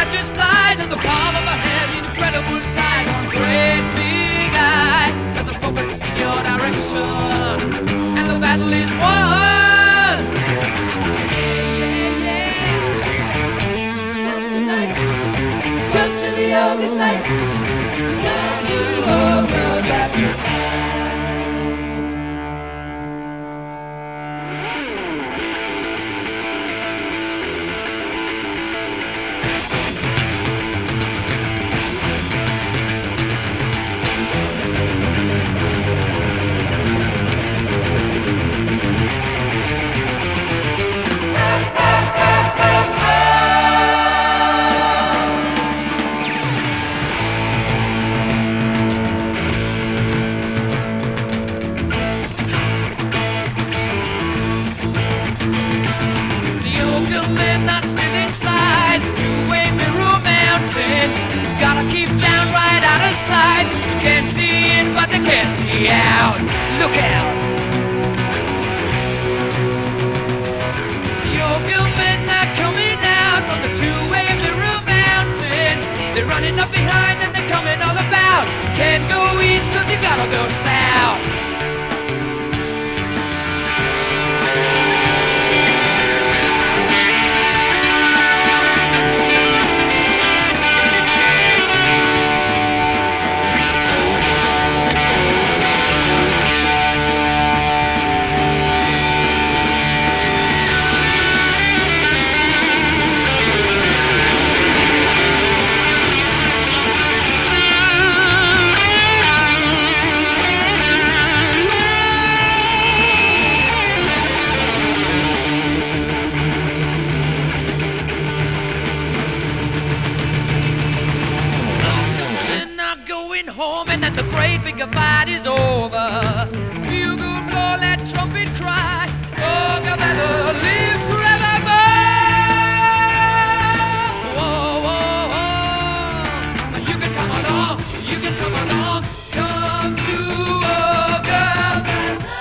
just lies in the palm of a hand, incredible size, one great big eye, got the focus in your direction, and the battle is won. Yeah, yeah, yeah. Come tonight, come to the ugly sight, come to the battle. Gotta keep down right out of sight. Can't see in, but they can't see out. Look out! The opium men are coming out from the two-way Mirror Mountain. They're running up behind and they're coming all about. Can't go east 'cause you gotta go south. Home and then the great big fight is over. Bugle blow, let trumpet cry. Oh, Gabella lives forevermore. Whoa, whoa, whoa. You can come along, you can come along. Come to Gabella.